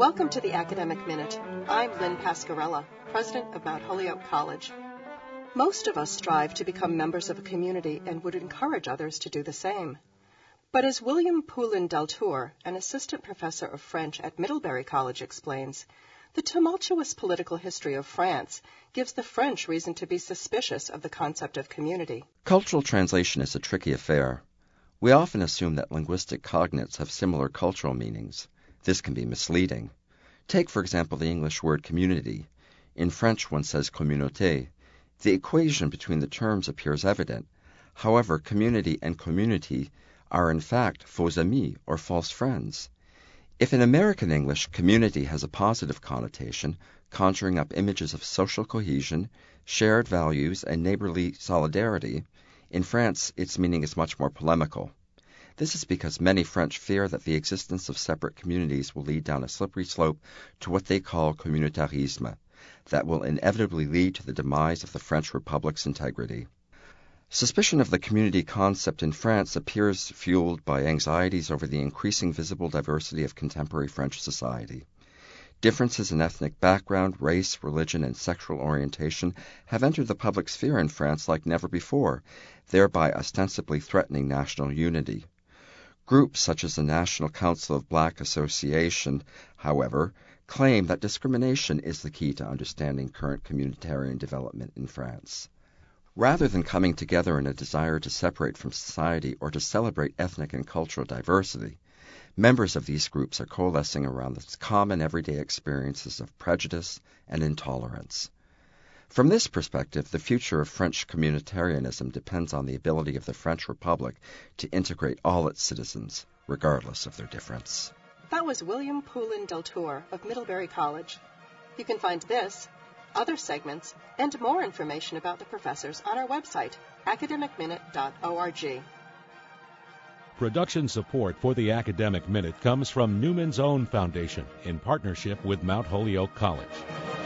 Welcome to the Academic Minute. I'm Lynn Pascarella, president of Mount Holyoke College. Most of us strive to become members of a community and would encourage others to do the same. But as William Poulin Deltour, an assistant professor of French at Middlebury College, explains, the tumultuous political history of France gives the French reason to be suspicious of the concept of community. Cultural translation is a tricky affair. We often assume that linguistic cognates have similar cultural meanings. This can be misleading. Take, for example, the English word community. In French, one says communauté. The equation between the terms appears evident. However, community and community are in fact faux amis, or false friends. If in American English community has a positive connotation, conjuring up images of social cohesion, shared values, and neighborly solidarity, in France its meaning is much more polemical. This is because many French fear that the existence of separate communities will lead down a slippery slope to what they call communautarisme, that will inevitably lead to the demise of the French Republic's integrity. Suspicion of the community concept in France appears fueled by anxieties over the increasing visible diversity of contemporary French society. Differences in ethnic background, race, religion, and sexual orientation have entered the public sphere in France like never before, thereby ostensibly threatening national unity. Groups such as the National Council of Black Association, however, claim that discrimination is the key to understanding current communitarian development in France. Rather than coming together in a desire to separate from society or to celebrate ethnic and cultural diversity, members of these groups are coalescing around the common everyday experiences of prejudice and intolerance. From this perspective, the future of French communitarianism depends on the ability of the French Republic to integrate all its citizens, regardless of their difference. That was William Poulin Deltour of Middlebury College. You can find this, other segments, and more information about the professors on our website, academicminute.org. Production support for the Academic Minute comes from Newman's Own Foundation in partnership with Mount Holyoke College.